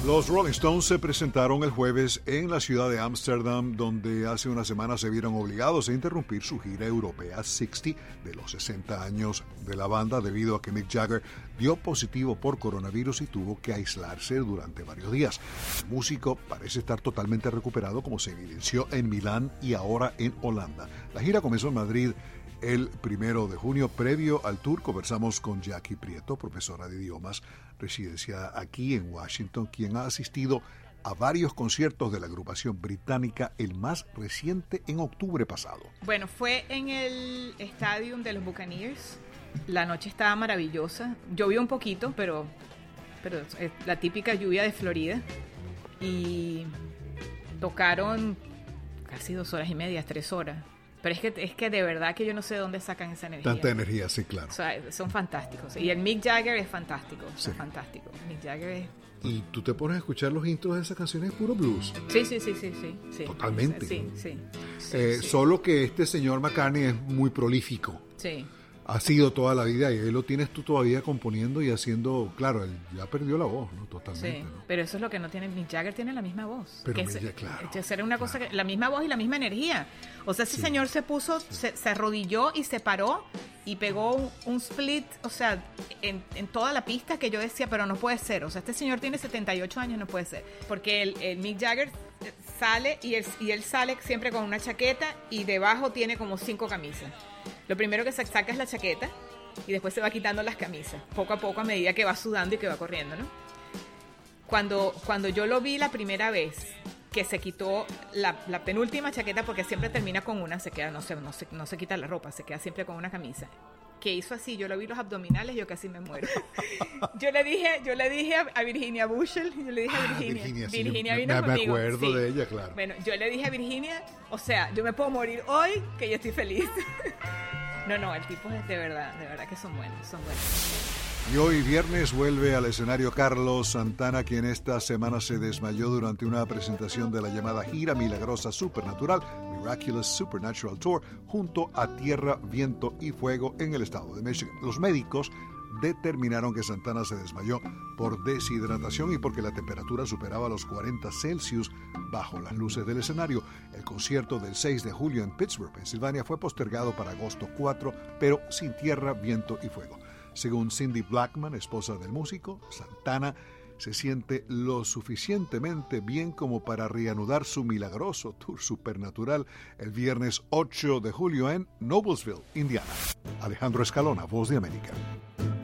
Los Rolling Stones se presentaron el jueves en la ciudad de Ámsterdam, donde hace una semana se vieron obligados a interrumpir su gira europea 60 de los 60 años de la banda debido a que Mick Jagger dio positivo por coronavirus y tuvo que aislarse durante varios días. El músico parece estar totalmente recuperado, como se evidenció en Milán y ahora en Holanda. La gira comenzó en Madrid el 1 de junio. Previo al tour conversamos con Jackie Prieto, profesora de idiomas, residencia aquí en Washington, quien ha asistido a varios conciertos de la agrupación británica, el más reciente en octubre pasado. Bueno, fue en el Stadium de los Buccaneers. La noche estaba maravillosa. Llovió un poquito, pero es la típica lluvia de Florida. Y tocaron casi 2 horas y media, 3 horas. Pero es que de verdad que yo no sé de dónde sacan esa energía. Tanta energía, sí, claro. O sea, son fantásticos. Y el Mick Jagger es fantástico. Sí. Es fantástico. Mick Jagger es... Y tú te pones a escuchar los intros de esas canciones, puro blues. Sí. Totalmente. Sí. Solo que este señor McCartney es muy prolífico. Sí. Ha sido toda la vida y él lo tienes tú todavía componiendo y haciendo. Claro, él ya perdió la voz, ¿no? Totalmente. Sí, ¿no? pero eso es lo que no tiene. Mick Jagger tiene la misma voz. Pero claro. Era una cosa que, la misma voz y la misma energía. O sea, ese señor se puso, se arrodilló y se paró y pegó un split, o sea, en toda la pista, que yo decía, pero no puede ser. O sea, este señor tiene 78 años, no puede ser. Porque el Mick Jagger sale y él sale siempre con una chaqueta y debajo tiene como 5 camisas. Lo primero que se saca es la chaqueta y después se va quitando las camisas, poco a poco, a medida que va sudando y que va corriendo, ¿no? Cuando yo lo vi la primera vez, que se quitó la penúltima chaqueta, porque siempre termina con una, se queda, no se quita la ropa, se queda siempre con una camisa, que hizo así, yo lo vi los abdominales, yo casi me muero. Yo le dije a Virginia Bushell, Virginia vino conmigo. Me acuerdo de ella, claro. Bueno, yo le dije a Virginia, o sea, yo me puedo morir hoy, que yo estoy feliz. No, el tipo es de verdad que son buenos. Y hoy viernes vuelve al escenario Carlos Santana, quien esta semana se desmayó durante una presentación de la llamada Gira Milagrosa Supernatural, Miraculous Supernatural Tour, junto a Tierra, Viento y Fuego en el estado de Michigan. Los médicos determinaron que Santana se desmayó por deshidratación y porque la temperatura superaba los 40 Celsius bajo las luces del escenario. El concierto del 6 de julio en Pittsburgh, Pensilvania, fue postergado para agosto 4, pero sin Tierra, Viento y Fuego. Según Cindy Blackman, esposa del músico, Santana se siente lo suficientemente bien como para reanudar su milagroso tour supernatural el viernes 8 de julio en Noblesville, Indiana. Alejandro Escalona, Voz de América.